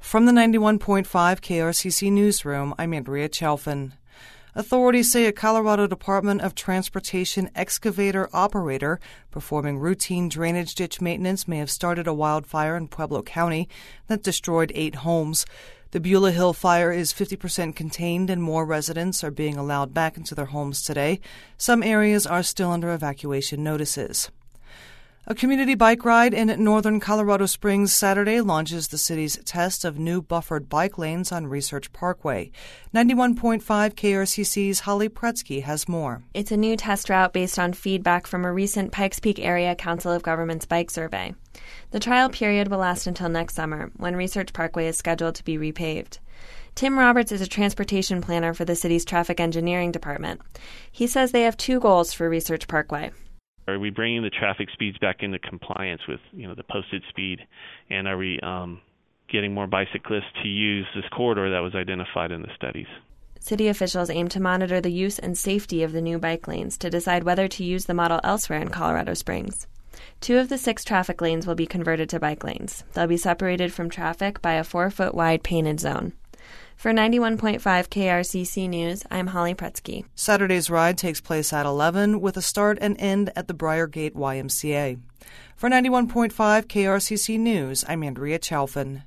From the 91.5 KRCC Newsroom, I'm Andrea Chalfin. Authorities say a Colorado Department of Transportation excavator operator performing routine drainage ditch maintenance may have started a wildfire in Pueblo County that destroyed 8 homes. The Beulah Hill fire is 50% contained and more residents are being allowed back into their homes today. Some areas are still under evacuation notices. A community bike ride in northern Colorado Springs Saturday launches the city's test of new buffered bike lanes on Research Parkway. 91.5 KRCC's Holly Pretsky has more. It's a new test route based on feedback from a recent Pikes Peak Area Council of Governments bike survey. The trial period will last until next summer, when Research Parkway is scheduled to be repaved. Tim Roberts is a transportation planner for the city's traffic engineering department. He says they have 2 goals for Research Parkway. Are we bringing the traffic speeds back into compliance with, the posted speed? And are we getting more bicyclists to use this corridor that was identified in the studies? City officials aim to monitor the use and safety of the new bike lanes to decide whether to use the model elsewhere in Colorado Springs. 2 of the 6 traffic lanes will be converted to bike lanes. They'll be separated from traffic by a 4-foot wide painted zone. For 91.5 KRCC News, I'm Holly Pretsky. Saturday's ride takes place at 11 with a start and end at the Briargate YMCA. For 91.5 KRCC News, I'm Andrea Chalfin.